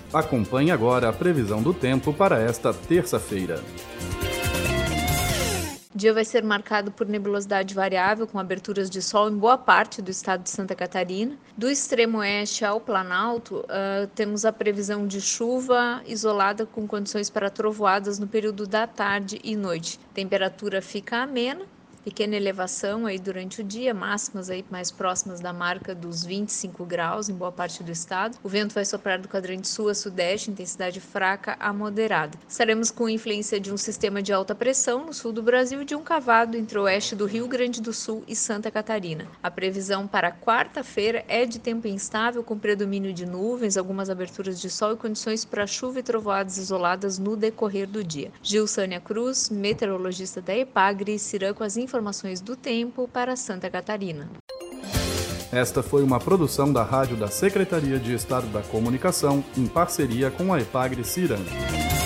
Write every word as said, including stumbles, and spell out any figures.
Acompanhe agora a previsão do tempo para esta terça-feira. O dia vai ser marcado por nebulosidade variável, com aberturas de sol em boa parte do estado de Santa Catarina. Do extremo oeste ao Planalto, uh, temos a previsão de chuva isolada com condições para trovoadas no período da tarde e noite. A temperatura fica amena, pequena elevação aí durante o dia, máximas aí mais próximas da marca dos vinte e cinco graus em boa parte do estado. O vento vai soprar do quadrante sul a sudeste, intensidade fraca a moderada. Estaremos com influência de um sistema de alta pressão no sul do Brasil e de um cavado entre o oeste do Rio Grande do Sul e Santa Catarina. A previsão para quarta-feira é de tempo instável, com predomínio de nuvens, algumas aberturas de sol e condições para chuva e trovoadas isoladas no decorrer do dia. Gilsânia Cruz, meteorologista da Epagre, Cirã, com as informações do tempo para Santa Catarina. Esta foi uma produção da Rádio da Secretaria de Estado da Comunicação, em parceria com a Epagre Cirã.